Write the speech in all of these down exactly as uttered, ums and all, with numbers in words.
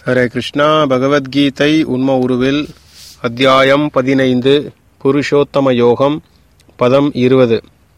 ஹரே கிருஷ்ணா. பகவத்கீதை உண்ம உருவில் அத்தியாயம் பதினைந்து, புருஷோத்தம யோகம், பதம் இருபது.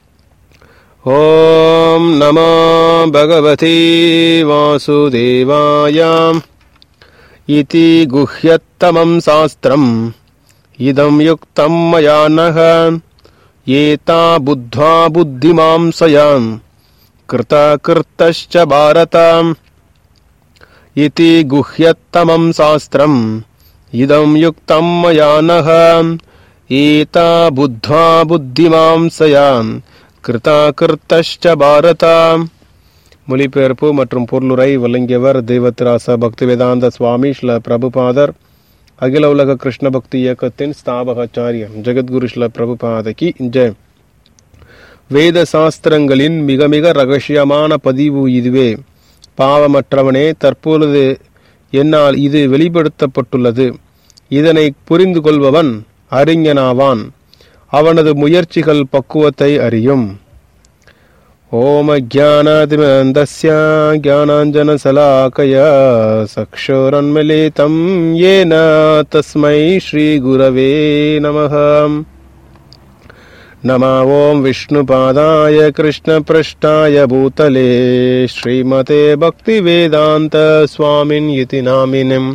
ஓம் நமோ பகவதி வாசுதேவாயாம் இதி குஹ்யத்தமம் சாஸ்திரம் இதம் யுக்தம் மயா நஹ ஏதா புத்வா புத்திமாம்சயாம் கிருதா கிருத்தஸ்ச பாரதாம் இதி குஹ்யத்தமம் சாஸ்திரம் இதம் யுக்தம் மயா நஹ ஏதா புத்வா புத்திமாம்சயாம் கிருதா கிருத்தஸ்ச பாரதாம். மொழிபெயர்ப்பு மற்றும் பொருளுரை வழங்கியவர் தெய்வத்திராச பக்திவேதாந்த சுவாமி ஸ்ரீல பிரபுபாதர், அகில உலக கிருஷ்ண பக்தி இயக்கத்தின் ஸ்தாபகாச்சாரியர் ஜெகத்குரு ஸ்ரீல பிரபுபாதகி ஜெய். வேத சாஸ்திரங்களின் மிக மிக ரகசியமான பதிவு இதுவே. பாவமற்றவனே, தற்பொழுது என்னால் இது வெளிப்படுத்தப்பட்டுள்ளது. இதனை புரிந்து கொள்பவன் அறிஞனாவான். அவனது முயற்சிகள் பக்குவத்தை அறியும். ஓம் அஜ்ஞானாதிமந்தஸ்ய ஞானாஞ்சன சலாகயா சக்ஷுரன்மிலிதம் யேன தஸ்மை ஸ்ரீ குரவே நமஹ. நம ஓம் விஷ்ணுபாதாய கிருஷ்ணப்ருஷ்டாய பூதலே ஸ்ரீமதே பக்திவேதாந்த ஸ்வாமின் இதி நாமினம்.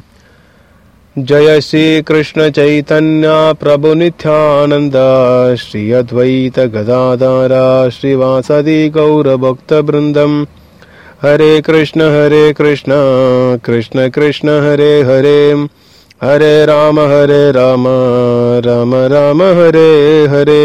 ஜய ஸ்ரீ கிருஷ்ண சைதன்ய பிரபு நித்யானந்த ஸ்ரீ அத்வைத கதாதார ஸ்ரீவாசதி கௌர பக்த பிருந்தம். ஹரே கிருஷ்ண ஹரே கிருஷ்ண கிருஷ்ண கிருஷ்ண ஹரே ஹரே ஹரே ராம ஹரே ராம ராம ராம ஹரே ஹரே.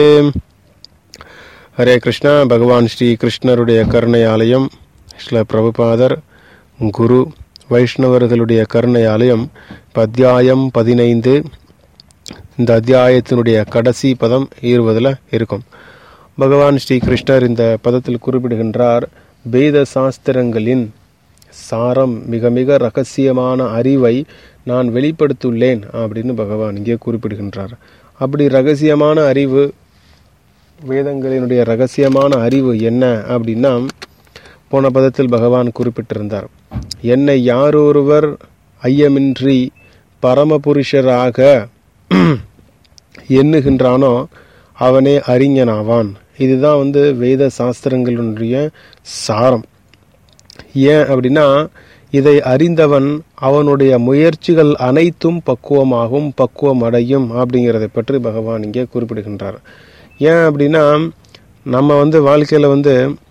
ஹரே கிருஷ்ணா. பகவான் ஸ்ரீ கிருஷ்ணருடைய கருணையாலயம், ஸ்ரீல பிரபுபாதர், குரு வைஷ்ணவர்களுடைய கருணையாலயம். அத்தியாயம் பதினைந்து. இந்த அத்தியாயத்தினுடைய கடைசி பதம் இருபதுல இருக்கும். பகவான் ஸ்ரீ கிருஷ்ணர் இந்த பதத்தில் குறிப்பிடுகின்றார், வேத சாஸ்திரங்களின் சாரம், மிக மிக ரகசியமான அறிவை நான் வெளிப்படுத்தியுள்ளேன் அப்படின்னு பகவான் இங்கே குறிப்பிடுகின்றார். அப்படி ரகசியமான அறிவு, வேதங்களினுடைய ரகசியமான அறிவு என்ன அப்படின்னா, போன பதத்தில் பகவான் குறிப்பிட்டிருந்தார், என்னை யாரொருவர் ஐயமின்றி பரமபுருஷராக எண்ணுகின்றானோ அவனே அறிஞனாவான். இதுதான் வந்து வேத சாஸ்திரங்களுடைய சாரம். ஏன் அப்படின்னா, இதை அறிந்தவன் அவனுடைய முயற்சிகள் அனைத்தும் பக்குவமாகும், பக்குவம் அடையும் அப்படிங்கிறதை பற்றி பகவான் இங்கே குறிப்பிடுகின்றார். ஏன் அப்படின்னா, நம்ம வந்து வாழ்க்கையில் வந்து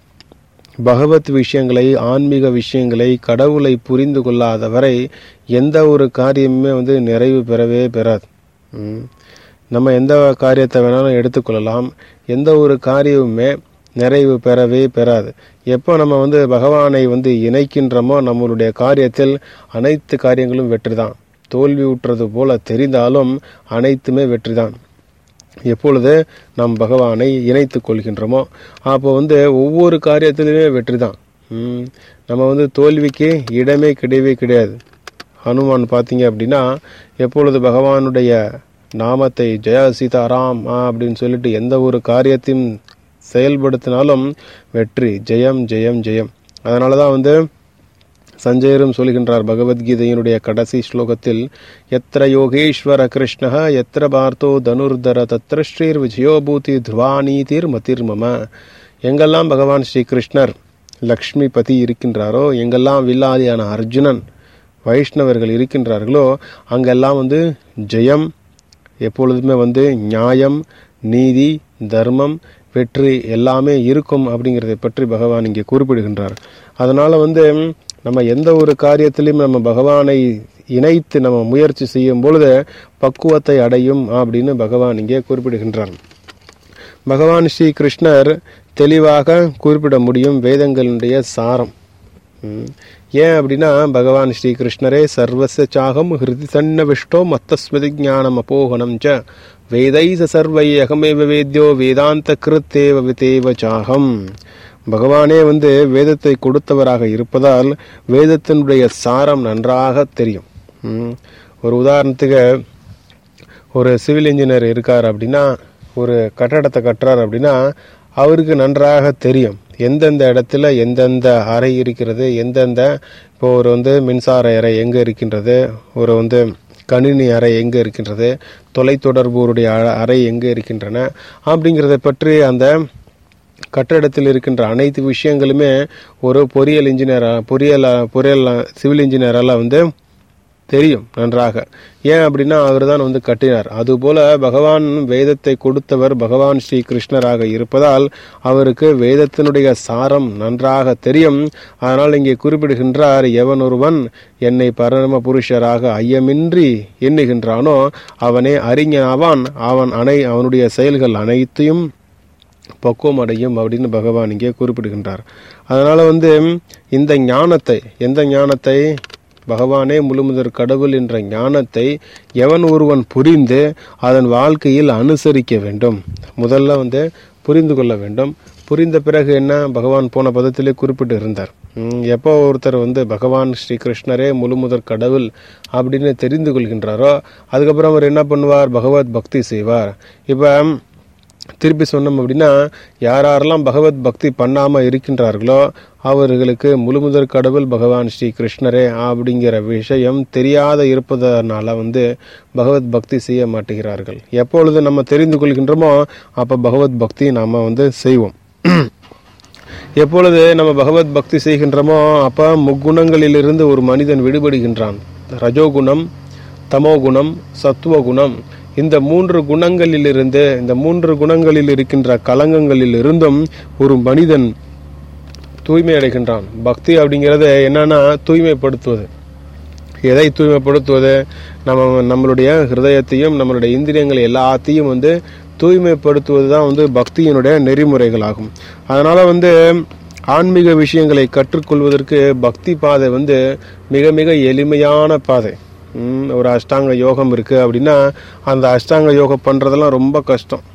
பகவத் விஷயங்களை, ஆன்மீக விஷயங்களை, கடவுளை புரிந்து கொள்ளாத வரை எந்த ஒரு காரியமுமே வந்து நிறைவு பெறவே பெறாது. நம்ம எந்த காரியத்தை வேணாலும் எடுத்துக்கொள்ளலாம், எந்த ஒரு காரியமுமே நிறைவு பெறவே பெறாது. எப்போ நம்ம வந்து பகவானை வந்து இணைக்கின்றோமோ நம்மளுடைய காரியத்தில் அனைத்து காரியங்களும் வெற்றி தான். தோல்வி உற்றது போல தெரிந்தாலும் அனைத்துமே வெற்றி தான். எப்பொழுது நாம் பகவானை இணைத்து கொள்கின்றோமோ அப்போ வந்து ஒவ்வொரு காரியத்திலுமே வெற்றி தான். நம்ம வந்து தோல்விக்கு இடமே கிடையவே கிடையாது. ஹனுமான் பார்த்தீங்க அப்படின்னா, எப்பொழுது பகவானுடைய நாமத்தை ஜெய சீதாராம் அப்படின்னு சொல்லிட்டு எந்த ஒரு காரியத்தையும் செயல்படுத்தினாலும் வெற்றி, ஜெயம் ஜெயம் ஜெயம். அதனால தான் வந்து சஞ்சயரும் சொல்கின்றார் பகவத்கீதையினுடைய கடைசி ஸ்லோகத்தில், எத்திர யோகேஸ்வர கிருஷ்ண எத்திர பார்த்தோ தனுர்தர தத்திர ஸ்ரீர் விஜயோபூதி துவானீதிர் மதிர்மம. எங்கெல்லாம் பகவான் ஸ்ரீ கிருஷ்ணர் லக்ஷ்மிபதி இருக்கின்றாரோ, எங்கெல்லாம் வில்லாதியான அர்ஜுனன் வைஷ்ணவர்கள் இருக்கின்றார்களோ, அங்கெல்லாம் வந்து ஜெயம், எப்பொழுதுமே வந்து நியாயம், நீதி, தர்மம், வெற்றி எல்லாமே இருக்கும் அப்படிங்கிறதை பற்றி பகவான் இங்கே குறிப்பிடுகின்றார். அதனால வந்து நம்ம எந்த ஒரு காரியத்திலையும் நம்ம பகவானை இணைத்து நம்ம முயற்சி செய்யும் பொழுது பக்குவத்தை அடையும் அப்படின்னு பகவான் இங்கே குறிப்பிடுகின்றார். பகவான் ஸ்ரீ கிருஷ்ணர் தெளிவாக குறிப்பிட முடியும் வேதங்களுடைய சாரம். ஏன் அப்படின்னா, பகவான் ஸ்ரீ கிருஷ்ணரே சர்வச சாகம் ஹிருதி சன்ன விஷ்டோ மத்தஸ்மதி ஞானம் அபோகனம் ச வேதை சர்வை அகமேவ வேத்யோ வேதாந்த கிருத்தேவ விதேவ சாகம். பகவானே வந்து வேதத்தை கொடுத்தவராக இருப்பதால் வேதத்தினுடைய சாரம் நன்றாக தெரியும். ஒரு உதாரணத்துக்கு, ஒரு சிவில் இன்ஜினியர் இருக்கார் அப்படின்னா, ஒரு கட்டடத்தை கட்டுறார் அப்படின்னா அவருக்கு நன்றாக தெரியும் எந்தெந்த இடத்துல எந்தெந்த அறை இருக்கிறது, எந்தெந்த இப்போ ஒரு வந்து மின்சார அறை எங்கே இருக்கின்றது, ஒரு வந்து கணினி அறை எங்கே இருக்கின்றது, தொலைத்தொடர்புடைய அறை எங்கே இருக்கின்றன அப்படிங்கிறத பற்றி அந்த கட்டடத்தில் இருக்கின்ற அனைத்து விஷயங்களுமே ஒரு பொறியியல் இன்ஜினியர் பொறியியல் பொறியியல் சிவில் இன்ஜினியரால் வந்து தெரியும் நன்றாக. ஏன் அப்படின்னா அவர் தான் வந்து கட்டினார். அதுபோல பகவான் வேதத்தை கொடுத்தவர் பகவான் ஸ்ரீ கிருஷ்ணராக இருப்பதால் அவருக்கு வேதத்தினுடைய சாரம் நன்றாக தெரியும். அதனால் இங்கே குறிப்பிடுகின்றார், எவன் ஒருவன் என்னை பரம புருஷராக ஐயமின்றி எண்ணுகின்றானோ அவனே அறிஞனாவான், அவன் அனை அவனுடைய செயல்கள் அனைத்தையும் பக்குவம் அடையும் அப்படின்னு பகவான் இங்கே குறிப்பிடுகின்றார். அதனால வந்து இந்த ஞானத்தை, எந்த ஞானத்தை, பகவானே முழுமுதற் கடவுள் என்ற ஞானத்தை எவன் ஒருவன் புரிந்து அதன் வாழ்க்கையில் அனுசரிக்க வேண்டும். முதல்ல வந்து புரிந்து கொள்ள வேண்டும். புரிந்த பிறகு என்ன, பகவான் போன பதத்திலே குறிப்பிட்டு இருந்தார், எப்போ ஒருத்தர் வந்து பகவான் ஸ்ரீ கிருஷ்ணரே முழுமுதற் கடவுள் அப்படின்னு தெரிந்து கொள்கின்றாரோ அதுக்கப்புறம் அவர் என்ன பண்ணுவார், பகவத் பக்தி செய்வார். இப்போ திருப்பி சொன்னோம் அப்படின்னா, யாரெல்லாம் பகவத் பக்தி பண்ணாமல் இருக்கின்றார்களோ அவர்களுக்கு முழுமுதற் கடவுள் பகவான் ஸ்ரீ கிருஷ்ணரே அப்படிங்கிற விஷயம் தெரியாத இருப்பதனால வந்து பகவத் பக்தி செய்ய மாட்டுகிறார்கள். எப்பொழுது நம்ம தெரிந்து கொள்கின்றோமோ அப்போ பகவத் பக்தி நாம் வந்து செய்வோம். எப்பொழுது நம்ம பகவத் பக்தி செய்கின்றோமோ அப்போ முக்குணங்களிலிருந்து ஒரு மனிதன் விடுபடுகின்றான். ரஜோகுணம், தமோகுணம், சத்துவகுணம், இந்த மூன்று குணங்களிலிருந்து, இந்த மூன்று குணங்களில் இருக்கின்ற கலங்கங்களில் இருந்தும் ஒரு மனிதன் தூய்மை அடைகின்றான். பக்தி அப்படிங்கிறது என்னன்னா தூய்மைப்படுத்துவது. எதை தூய்மைப்படுத்துவது, நம்ம நம்மளுடைய ஹிருதயத்தையும் நம்மளுடைய இந்திரியங்கள் எல்லாத்தையும் வந்து தூய்மைப்படுத்துவது தான் வந்து பக்தியினுடைய நெறிமுறைகள் ஆகும். அதனால வந்து ஆன்மீக விஷயங்களை கற்றுக்கொள்வதற்கு பக்தி பாதை வந்து மிக மிக எளிமையான பாதை. ஒரு அஷ்டாங்க யோகம் இருக்குது அப்படின்னா அந்த அஷ்டாங்க யோகம் பண்ணுறதெல்லாம் ரொம்ப கஷ்டம்.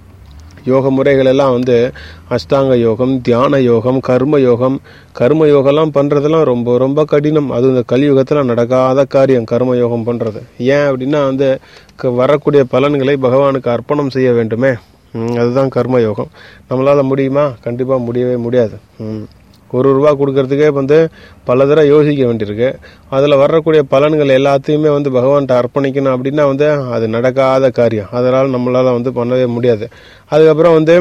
யோக முறைகள் எல்லாம் வந்து அஷ்டாங்க யோகம், தியான யோகம், கர்ம யோகம், கர்ம யோகம்லாம் பண்ணுறதெல்லாம் ரொம்ப ரொம்ப கடினம். அது இந்த கலியுகத்தில் நடக்காத காரியம் கர்ம யோகம் பண்ணுறது. ஏன் அப்படின்னா வந்து வரக்கூடிய பலன்களை பகவானுக்கு அர்ப்பணம் செய்ய வேண்டுமே, அதுதான் கர்ம யோகம். நம்மளால் முடியுமா? கண்டிப்பாக முடியவே முடியாது. ஒரு ரூபா கொடுக்கறதுக்கே வந்து பல தடவை யோசிக்க வேண்டியிருக்கு. அதில் வரக்கூடிய பலன்கள் எல்லாத்தையுமே வந்து பகவான்கிட்ட அர்ப்பணிக்கணும் அப்படின்னா வந்து அது நடக்காத காரியம். அதனால் நம்மளால் வந்து பண்ணவே முடியாது. அதுக்கப்புறம் வந்து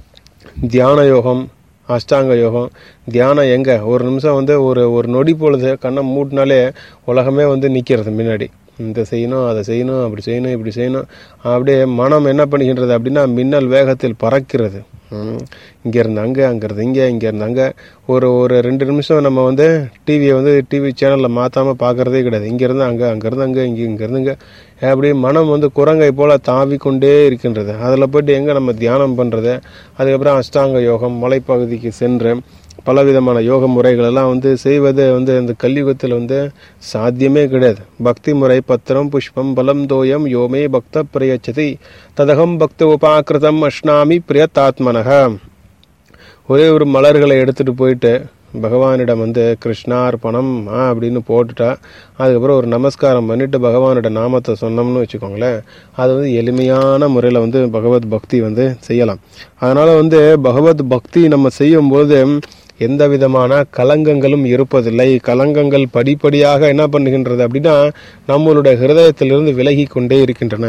தியான யோகம், அஷ்டாங்க யோகம். தியானம் எங்கே, ஒரு நிமிஷம் வந்து ஒரு ஒரு நொடி பொழுது கண்ணை மூட்டினாலே உலகமே வந்து நிற்கிறது முன்னாடி. இந்த செய்யணும், அதை செய்யணும், அப்படி செய்யணும், இப்படி செய்யணும். அப்படியே மனம் என்ன பண்ணுகின்றது அப்படின்னா மின்னல் வேகத்தில் பறக்கிறது. இங்கேருந்து அங்கே, அங்கேருந்து இங்கே, இங்கேருந்து அங்கே. ஒரு ஒரு ரெண்டு நிமிஷம் நம்ம வந்து டிவியை வந்து டிவி சேனலில் மாற்றாமல் பார்க்குறதே கிடையாது. இங்கேருந்து அங்கே, அங்கேருந்து அங்கே, இங்கே இங்கேருந்து இங்கே. அப்படி மனம் வந்து குரங்கை போல் தாவி கொண்டே இருக்கின்றது. அதில் போய்ட்டு எங்கே நம்ம தியானம் பண்ணுறது. அதுக்கப்புறம் அஷ்டாங்க யோகம், மலைப்பகுதிக்கு சென்று பலவிதமான யோக முறைகள் எல்லாம் வந்து செய்வது வந்து இந்த கலியுகத்தில் வந்து சாத்தியமே கிடையாது. பக்தி முறை பத்திரம் புஷ்பம் பலம் தோயம் யோமே பக்த பிரியச்சதி ததகம் பக்த உபாக்கிருதம் அஷ்னாமி பிரியத்தாத்மனக. ஒரே ஒரு மலர்களை எடுத்துகிட்டு போயிட்டு பகவானிடம் வந்து கிருஷ்ணார்பணம் அப்படின்னு போட்டுட்டா அதுக்கப்புறம் ஒரு நமஸ்காரம் பண்ணிட்டு பகவானோட நாமத்தை சொன்னோம்னு வச்சுக்கோங்களேன், அது வந்து எளிமையான முறையில் வந்து பகவத் பக்தி வந்து செய்யலாம். அதனால் வந்து பகவத் பக்தி நம்ம செய்யும்போது எந்த விதமான கலங்கங்களும் இருப்பதில்லை. கலங்கங்கள் படிப்படியாக என்ன பண்ணுகின்றது அப்படின்னா நம்மளுடைய ஹிருதயத்திலிருந்து விலகி கொண்டே இருக்கின்றன.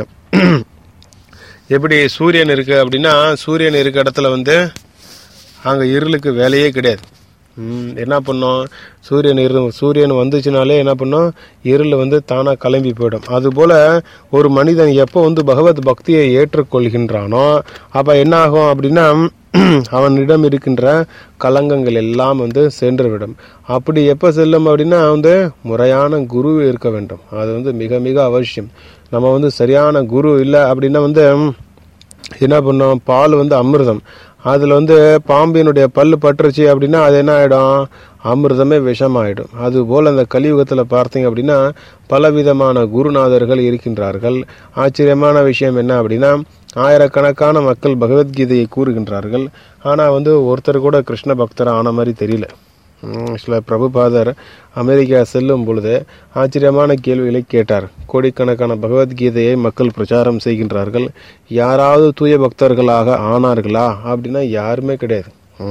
எப்படி சூரியன் இருக்குது அப்படின்னா சூரியன் இருக்க இடத்துல வந்து அங்கே இருளுக்கு வேலையே கிடையாது. என்ன பண்ணோம், சூரியன் இரு சூரியன் வந்துச்சுனாலே என்ன பண்ணோம், இருள் வந்து தானாக கிளம்பி போயிடும். அதுபோல் ஒரு மனிதன் எப்போ வந்து பகவத் பக்தியை ஏற்றுக்கொள்கின்றானோ அப்போ என்ன ஆகும் அப்படின்னா அவனிடம் இருக்கின்ற கலங்கங்கள் எல்லாம் வந்து சென்றுவிடும். அப்படி எப்போ செல்லும் அப்படின்னா வந்து முறையான குரு இருக்க வேண்டும். அது வந்து மிக மிக அவசியம். நம்ம வந்து சரியான குரு இல்லை அப்படின்னா வந்து என்ன பண்ணோம், பால் வந்து அமிர்தம், அதில் வந்து பாம்பினுடைய பல்லு பட்டுருச்சு அப்படின்னா அது என்ன ஆகிடும், அமிர்தமே விஷமாயிடும். அதுபோல் அந்த கலியுகத்தில் பார்த்தீங்க அப்படின்னா பலவிதமான குருநாதர்கள் இருக்கின்றார்கள். ஆச்சரியமான விஷயம் என்ன அப்படின்னா ஆயிரக்கணக்கான மக்கள் பகவத்கீதையை கூறுகின்றார்கள். ஆனால் வந்து ஒருத்தர் கூட கிருஷ்ண பக்தர் ஆன மாதிரி தெரியல. சில பிரபுபாதர் அமெரிக்கா செல்லும் பொழுது ஆச்சரியமான கேள்விகளை கேட்டார். கோடிக்கணக்கான பகவத்கீதையை மக்கள் பிரச்சாரம் செய்கின்றார்கள், யாராவது தூய பக்தர்களாக ஆனார்களா அப்படின்னா யாருமே கிடையாது.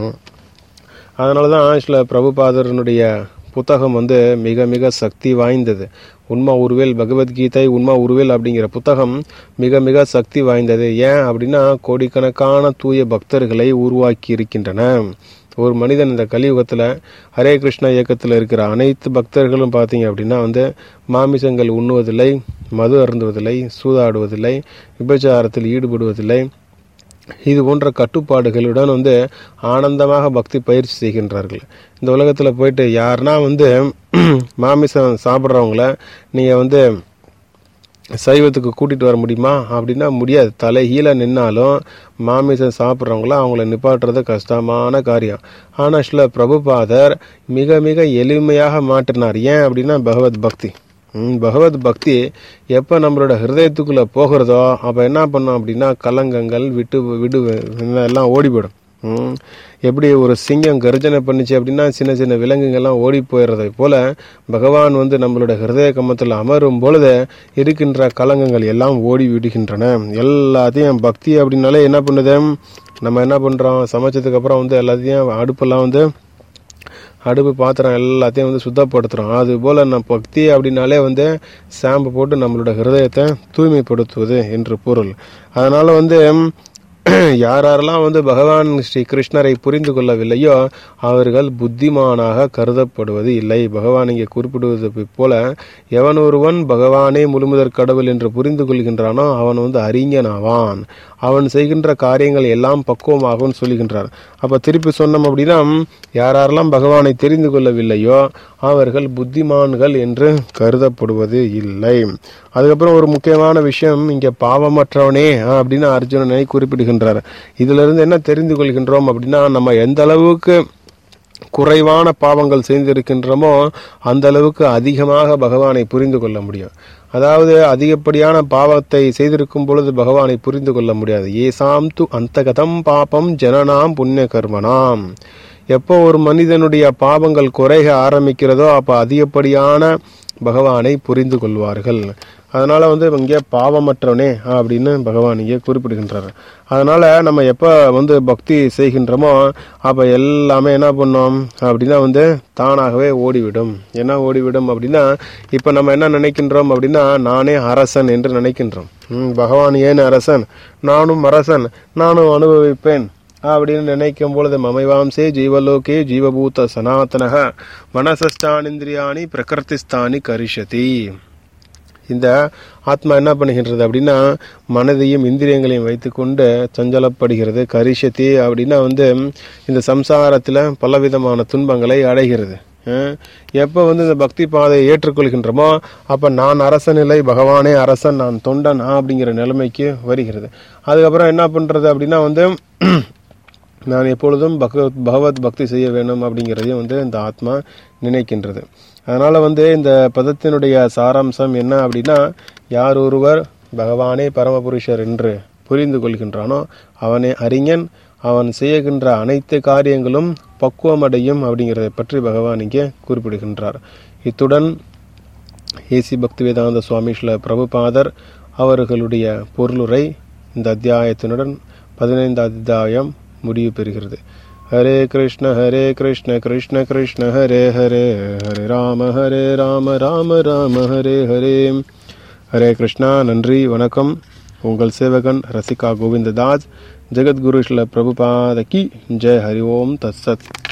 அதனால தான் சில பிரபுபாதரனுடைய புத்தகம் வந்து மிக மிக சக்தி வாய்ந்தது. உண்மா உருவேல் பகவத்கீதை உண்மா உருவேல் அப்படிங்கிற புத்தகம் மிக மிக சக்தி வாய்ந்தது. ஏன் அப்படின்னா கோடிக்கணக்கான தூய பக்தர்களை உருவாக்கி இருக்கின்றன. ஒரு மனிதன் இந்த கலியுகத்தில் ஹரே கிருஷ்ணா இயக்கத்தில் இருக்கிற அனைத்து பக்தர்களும் பார்த்தீங்க அப்படின்னா வந்து மாமிசங்கள் உண்ணுவதில்லை, மது அருந்துவதில்லை, சூதாடுவதில்லை, விபச்சாரத்தில் ஈடுபடுவதில்லை, இது போன்ற கட்டுப்பாடுகளுடன் வந்து ஆனந்தமாக பக்தி பயிற்சி செய்கின்றார்கள். இந்த உலகத்தில் போயிட்டு யாருன்னா வந்து மாமிசம் சாப்பிட்றவங்கள நீங்கள் வந்து சைவத்துக்கு கூட்டிகிட்டு வர முடியுமா அப்படின்னா முடியாது. தலைகீழ நின்னாலும் மாமிசம் சாப்பிட்றவங்கள அவங்கள நிப்பாட்டுறது கஷ்டமான காரியம். ஆனால் சில பிரபுபாதர் மிக மிக எளிமையாக மாற்றினார். ஏன் அப்படின்னா பகவத் பக்தி. பகவத் பக்தி எப்போ நம்மளோட ஹிருதயத்துக்குள்ளே போகிறதோ அப்போ என்ன பண்ணோம் அப்படின்னா கலங்கங்கள் விட்டு விடு எல்லாம் ஓடிவிடும். எப்படி ஒரு சிங்கம் கர்ஜனை பண்ணிச்சு அப்படின்னா சின்ன சின்ன விலங்குகள்லாம் ஓடி போயிடுறதை போல பகவான் வந்து நம்மளோட ஹிருதய கமத்தில் அமரும் பொழுது இருக்கின்ற கலங்கங்கள் எல்லாம் ஓடி விடுகின்றன. எல்லாத்தையும் பக்தி அப்படின்னாலே என்ன பண்ணுது, நம்ம என்ன பண்ணுறோம், சமைச்சதுக்கு அப்புறம் வந்து எல்லாத்தையும் அடுப்பெல்லாம் வந்து அடுப்பு பாத்திரம் எல்லாத்தையும் வந்து சுத்தப்படுத்துகிறோம். அதுபோல் நம்ம பக்தி அப்படின்னாலே வந்து சாம்பு போட்டு நம்மளோட ஹிருதயத்தை தூய்மைப்படுத்துவது என்று பொருள். அதனால் வந்து யாரெல்லாம் வந்து பகவான் ஸ்ரீ கிருஷ்ணரை புரிந்து கொள்ளவில்லையோ அவர்கள் புத்திமானாக கருதப்படுவது இல்லை. பகவான் இங்கே குறிப்பிடுவது போல எவன் ஒருவன் பகவானே முழுமுதற் கடவுள் என்று புரிந்து கொள்கின்றானோ அவன் வந்து அறிஞனாவான், அவன் செய்கின்ற காரியங்கள் எல்லாம் பக்குவமாகவும் சொல்கின்றார். அப்போ திருப்பி சொன்னோம் அப்படின்னா யாரெல்லாம் பகவானை தெரிந்து கொள்ளவில்லையோ அவர்கள் புத்திமான்கள் என்று கருதப்படுவது இல்லை. அதுக்கப்புறம் ஒரு முக்கியமான விஷயம், இங்கே பாவமற்றவனே அப்படின்னு அர்ஜுனனை குறிப்பிடுகின்றார். இதுல இருந்து என்ன தெரிந்து கொள்கின்றோம் அப்படின்னா நம்ம எந்த அளவுக்கு குறைவான பாவங்கள் செய்திருக்கின்றோமோ அந்த அளவுக்கு அதிகமாக பகவானை புரிந்து கொள்ள முடியும். அதாவது அதிகப்படியான பாவத்தை செய்திருக்கும் பொழுது பகவானை புரிந்து கொள்ள முடியாது. ஏசாம் து அந்தகதம் பாபம் ஜனனாம் புண்ணிய கர்மனாம். எப்போ ஒரு மனிதனுடைய பாவங்கள் குறைக ஆரம்பிக்கிறதோ அப்போ அதிகப்படியான பகவானை புரிந்து கொள்வார்கள். அதனால வந்து இங்கே பாவமற்றவனே அப்படின்னு பகவான் இங்கே குறிப்பிடுகின்றார். அதனால நம்ம எப்போ வந்து பக்தி செய்கின்றோமோ அப்போ எல்லாமே என்ன பண்ணோம் அப்படின்னா வந்து தானாகவே ஓடிவிடும். என்ன ஓடிவிடும் அப்படின்னா இப்போ நம்ம என்ன நினைக்கின்றோம் அப்படின்னா நானே அரசன் என்று நினைக்கின்றோம். பகவான் ஏன் அரசன், நானும் அரசன், நானும் அனுபவிப்பேன் அப்படின்னு நினைக்கும் பொழுது மமைவாம்சே ஜீவலோகே ஜீவபூத சனாதனக மனசஸ்தானிந்திரியாணி பிரகிருதிஸ்தானி கரிஷதி. இந்த ஆத்மா என்ன பண்ணுகின்றது அப்படின்னா மனதையும் இந்திரியங்களையும் வைத்துக்கொண்டு சஞ்சலப்படுகிறது. கரிஷதி அப்படின்னா வந்து இந்த சம்சாரத்தில் பலவிதமான துன்பங்களை அடைகிறது. எப்போ வந்து இந்த பக்தி பாதையை ஏற்றுக்கொள்கின்றோமோ அப்போ நான் அரசன் இல்லை, பகவானே அரசன், நான் தொண்டன் அப்படிங்கிற நிலைமைக்கு வருகிறது. அதுக்கப்புறம் என்ன பண்ணுறது அப்படின்னா வந்து நான் எப்பொழுதும் பகவத் பகவத் பக்தி செய்ய வேண்டும் அப்படிங்கிறதையும் வந்து இந்த ஆத்மா நினைக்கின்றது. அதனால் வந்து இந்த பதத்தினுடைய சாராம்சம் என்ன அப்படின்னா யார் ஒருவர் பகவானே பரமபுருஷர் என்று புரிந்து கொள்கின்றானோ அவனே அறிஞன், அவன் செய்கின்ற அனைத்து காரியங்களும் பக்குவமடையும் அப்படிங்கிறதை பற்றி பகவான் இங்கே குறிப்பிடுகின்றார். இத்துடன் ஏசி பக்திவேதாந்த சுவாமி ஸ்ரீல பிரபுபாதர் அவர்களுடைய பொருளுரை இந்த அத்தியாயத்தினுடன் பதினைந்தாம் அத்தியாயம் முடிவு பெறுகிறது. ஹரே கிருஷ்ண ஹரே கிருஷ்ண கிருஷ்ண கிருஷ்ண ஹரே ஹரே ஹரே ராம ஹரே ராம ராம ராம ஹரே ஹரே. ஹரே கிருஷ்ணா. நன்றி, வணக்கம். உங்கள் சேவகன் ரசிகா கோவிந்ததாஸ். ஜெகத்குரு ஸ்ரீல பிரபுபாத கி ஜெய். ஹரி ஓம் தத்சத்.